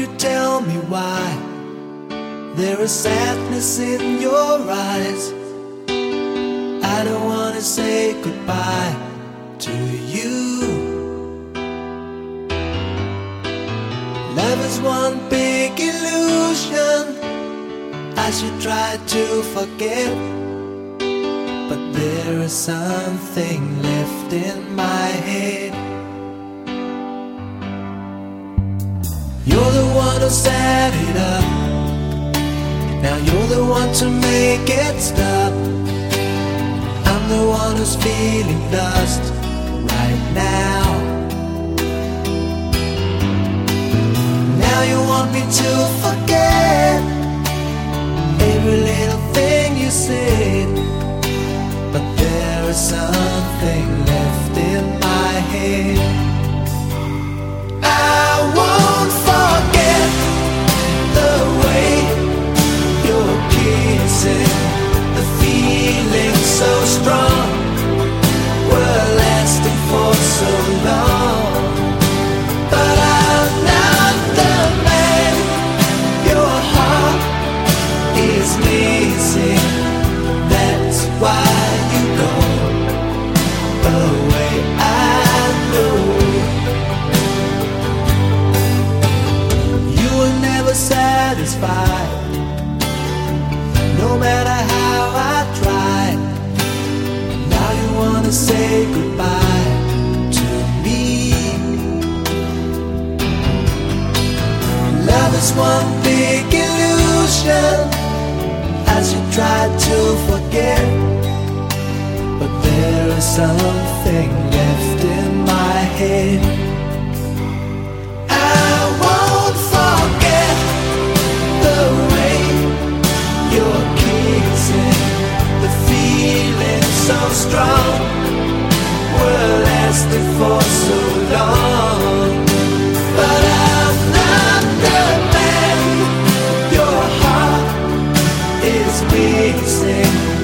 you tell me why there is sadness in your eyes? I don't wanna say goodbye to you. Love is one big illusion I should try to forget, but there is something left in my head. You're the one who set it up, now you're the one to make it stop. I'm the one who's feeling lost right now. Now you want me to forget every little thing you said, but there is something left in my head. I won't forget the way you're kissing, the feeling so strong, we're lasting for so long. But I'm not the man your heart is missing. That's why you go away, I know. You were never satisfied, no matter how I tried. Now you wanna say goodbye to me. Love is one big illusion I should try to forget, but there is something left in my head. I won't forget the way you're kissing, the feeling so strong, we're lasting for so long. But I'm not the man your heart is missing.